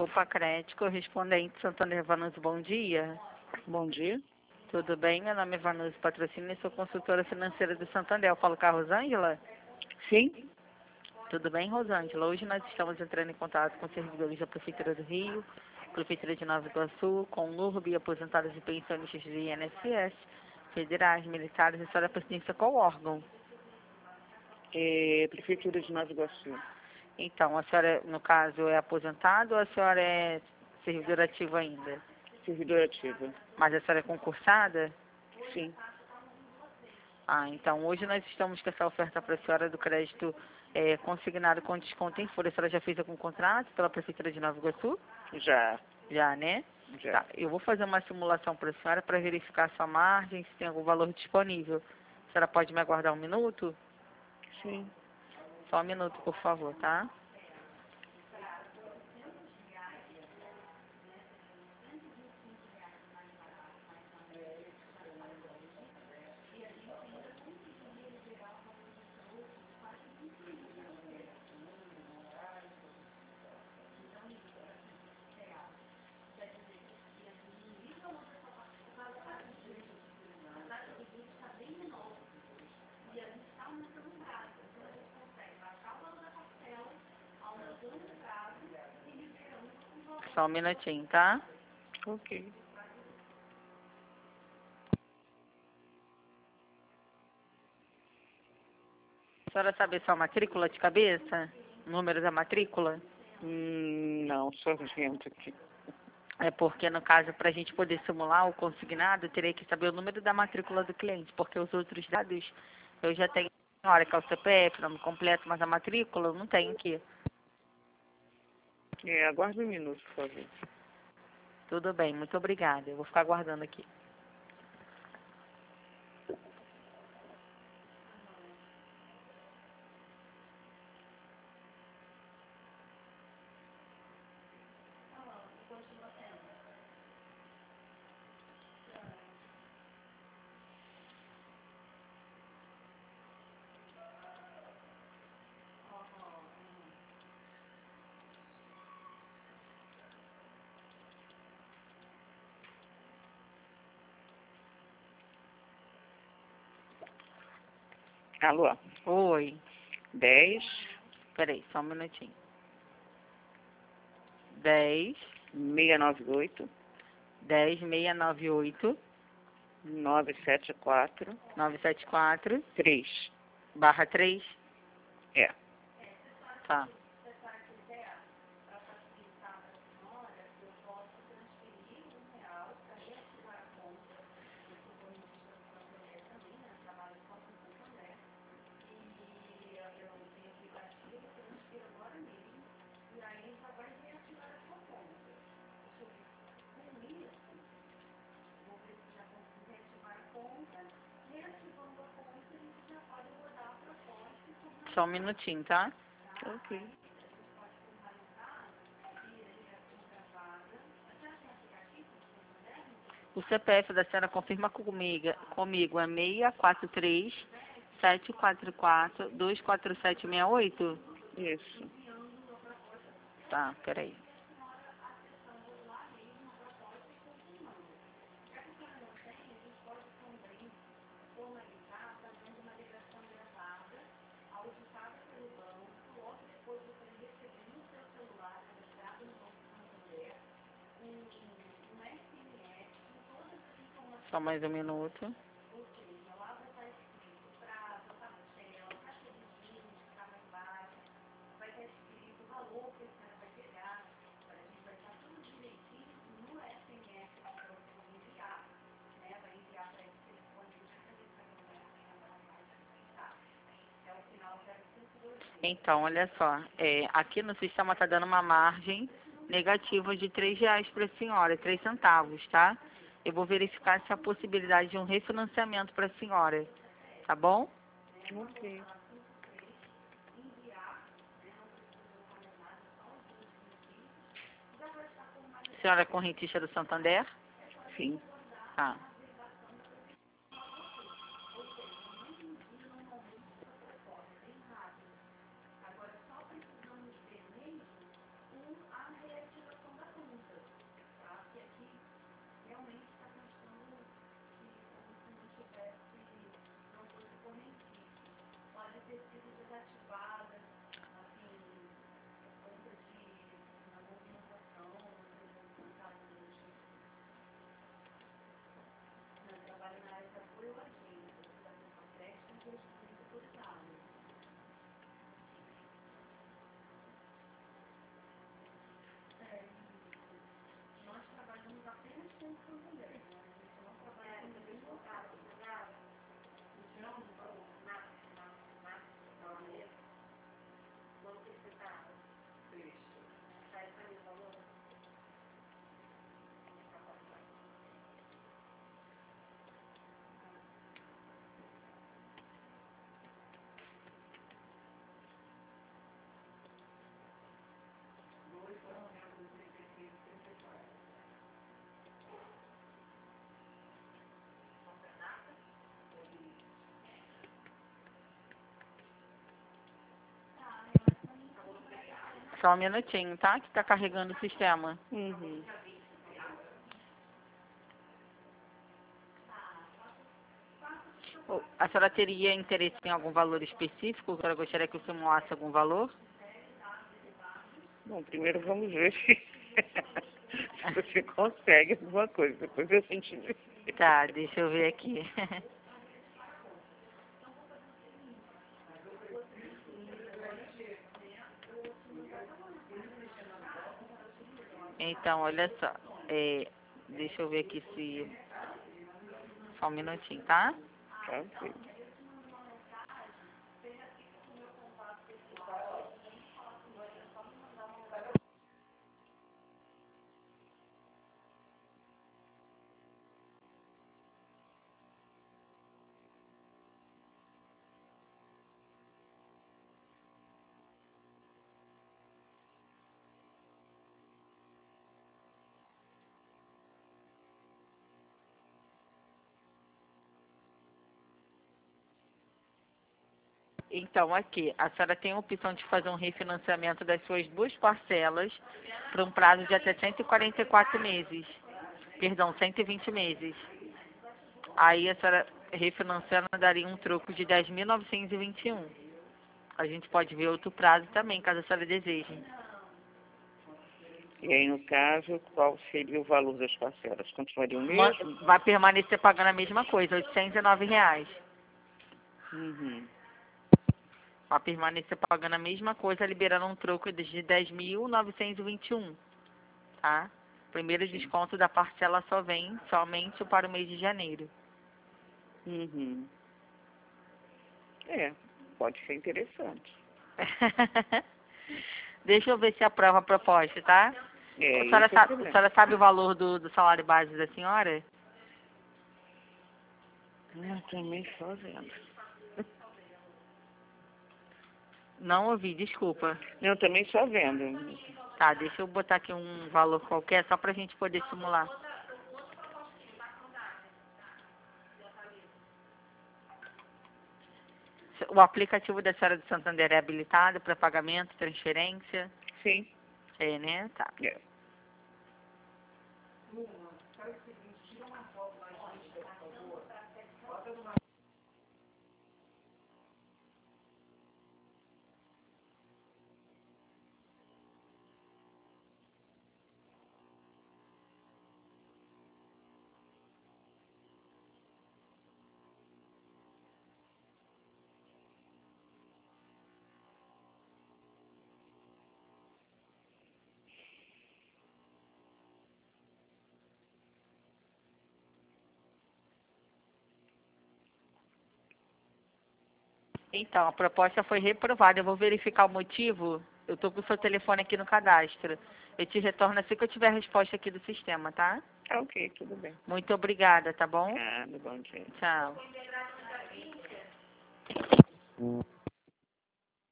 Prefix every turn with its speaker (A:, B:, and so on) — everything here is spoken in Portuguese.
A: Poupa Crédito, correspondente Santander Vanucci, bom dia.
B: Bom dia.
A: Tudo bem? Meu nome é Vanucci Patrocínio e sou consultora financeira do Santander. Eu falo com a Rosângela?
B: Sim?
A: Tudo bem, Rosângela? Hoje nós estamos entrando em contato com servidores da Prefeitura do Rio, Prefeitura de Nova Iguaçu, com NURB, aposentados e pensionistas do INSS, federais, militares. A senhora pertence a qual órgão?
B: Prefeitura de Nova Iguaçu.
A: Então, a senhora, no caso, é aposentada ou a senhora é servidora ativa ainda?
B: Servidora ativa.
A: Mas a senhora é concursada?
B: Sim.
A: Ah, então hoje nós estamos com essa oferta para a senhora do crédito consignado com desconto em folha. A senhora já fez algum contrato pela Prefeitura de Nova Iguaçu?
B: Já.
A: Já, né?
B: Já.
A: Tá. Eu vou fazer uma simulação para a senhora para verificar a sua margem, se tem algum valor disponível. A senhora pode me aguardar um minuto?
B: Sim.
A: Só um minuto, por favor, tá? Só um minutinho, tá?
B: Ok.
A: A senhora sabe sua matrícula de cabeça? O número da matrícula?
B: Não, só vento aqui.
A: É porque, no caso, para a gente poder simular o consignado, eu teria que saber o número da matrícula do cliente, porque os outros dados eu já tenho na hora que é o CPF, nome completo, mas a matrícula eu não tenho aqui.
B: Aguarde um minuto, por favor.
A: Tudo bem, muito obrigada. Eu vou ficar aguardando aqui.
B: Alô?
A: Oi,
B: 10
A: peraí, só um minutinho. 10,
B: 698
A: 10 698
B: 974
A: 974
B: 3.
A: /3.
B: É.
A: Tá. Só um minutinho, tá?
B: Ok.
A: O CPF da senhora confirma comigo é 643 744 24768?
B: Isso.
A: Tá, peraí. Só mais um minuto. Então, olha só, aqui no sistema está dando uma margem negativa de R$ 3 para a senhora, 3 centavos, tá? Eu vou verificar se há possibilidade de um refinanciamento para a senhora, tá bom?
B: Ok.
A: Senhora é correntista do Santander?
B: Sim.
A: Tá. Só um minutinho, tá? Que tá carregando o sistema.
B: Uhum.
A: A senhora teria interesse em algum valor específico? A senhora gostaria que eu simulasse algum valor?
B: Bom, primeiro vamos ver se você consegue alguma coisa. Depois a gente vê.
A: Tá, deixa eu ver aqui. Então, olha só. Deixa eu ver aqui se... Só um minutinho, tá?
B: Tá, ok.
A: Então, aqui, a senhora tem a opção de fazer um refinanciamento das suas duas parcelas para um prazo de até 144 meses. Perdão, 120 meses. Aí a senhora refinanciando daria um troco de 10.921. A gente pode ver outro prazo também, caso a senhora deseje.
B: E aí, no caso, qual seria o valor das parcelas? Continuaria o mesmo?
A: Vai permanecer pagando a mesma coisa, R$ 809.
B: Uhum.
A: Vai permanecer pagando a mesma coisa, liberando um troco de 10.921, tá? Primeiro desconto da parcela só vem somente para o mês de janeiro.
B: Uhum. É, pode ser interessante.
A: Deixa eu ver se aprova a proposta, tá?
B: É,
A: A senhora
B: isso é o
A: sabe, a
B: problema.
A: senhora sabe o valor do salário base da senhora?
B: Eu também só vendo.
A: Não ouvi, desculpa.
B: Eu também só vendo.
A: Tá, deixa eu botar aqui um valor qualquer só pra gente poder simular. O aplicativo da senhora do Santander é habilitado para pagamento, transferência?
B: Sim.
A: É, né? Tá.
B: É.
A: Então, a proposta foi reprovada. Eu vou verificar o motivo. Eu tô com o seu telefone aqui no cadastro. Eu te retorno assim que eu tiver a resposta aqui do sistema, tá?
B: Ah, ok, tudo bem.
A: Muito obrigada, tá bom?
B: Ah, bom dia.
A: Tchau.